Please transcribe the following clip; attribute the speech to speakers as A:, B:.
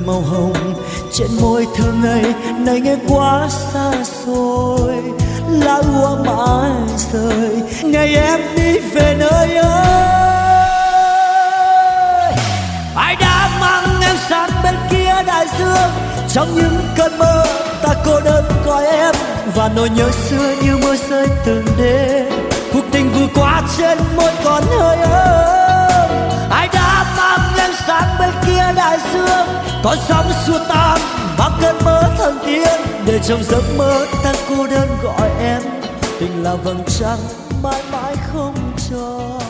A: màu hồng trên môi thơ ngây này nghe quá xa xôi. Lá úa mãi rơi ngày em đi về nơi ơi. Ai đã mang em sang bên kia đại dương, trong những cơn mơ ta cô đơn gọi em, và nỗi nhớ xưa như mưa rơi từng đêm. Cuộc tình vừa qua trên môi còn hơi ấm. Ai đã mang em sang bên kia đại dương, có sóng xua tan bao cơn mơ thần tiên, để trong giấc mơ ta cô đơn gọi em. Tình là vầng trăng mãi mãi không tròn.